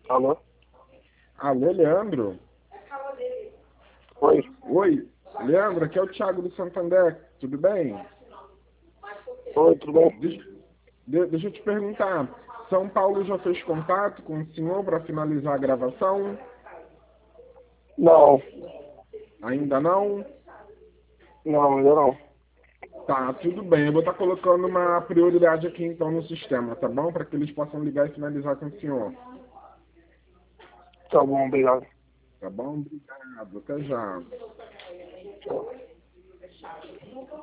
Alô? Alô, Leandro? Oi? Oi, Leandro, aqui é o Thiago do Santander, tudo bem? Oi, tudo bem? Deixa, deixa eu te perguntar, São Paulo já fez contato com o senhor para finalizar a gravação? Não, Ainda não? não, ainda não. Tá, tudo bem, eu vou estar colocando uma prioridade aqui então no sistema, tá bom? Para que eles possam ligar e finalizar com o senhor, Tá bom, obrigado. tá bom? Obrigado, até já. Tchau.